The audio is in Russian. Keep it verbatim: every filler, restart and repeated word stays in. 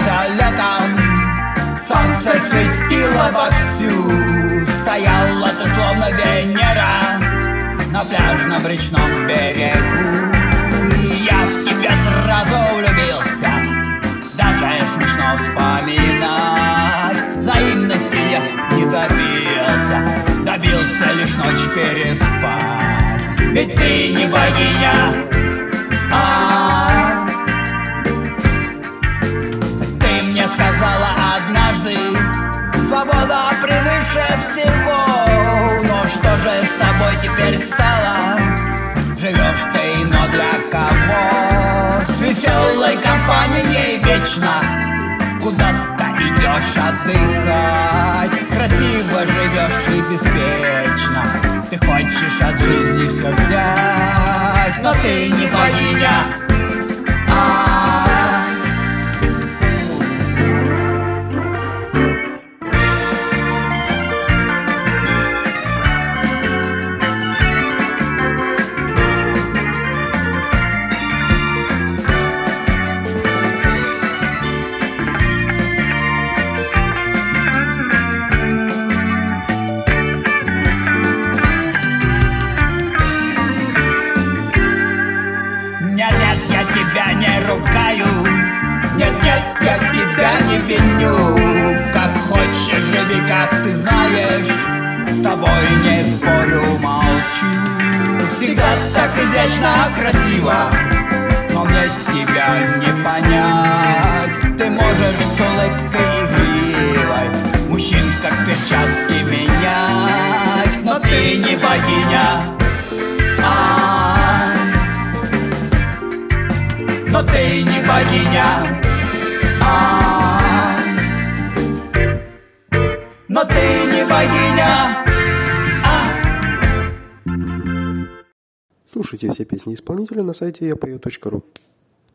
Вернулся летом, солнце светило вовсю. Стояла ты словно Венера на пляжном речном берегу. И я в тебя сразу влюбился, даже смешно вспоминать. Взаимности я не добился, добился лишь ночь переспать. Ведь ты не богиня, а ты мне сказала однажды: свобода превыше всего. Но что же с тобой теперь стало? Живешь ты, но для кого? С веселой компанией вечно куда-то идешь отдыхать. Красиво живешь и беспечно, ты хочешь от жизни все взять. Но ты не богиня, а тебя не ругаю, нет-нет, я тебя не виню. Как хочешь, живи, как ты знаешь, с тобой не спорю, молчу. Всегда так изящно, красиво, но мне тебя не понять. Ты можешь с улыбкой игривой мужчин как перчатки менять. Но ты не богиня, а но ты не богиня, а но ты не богиня, а Слушайте все песни исполнителя на сайте я пою точка ру.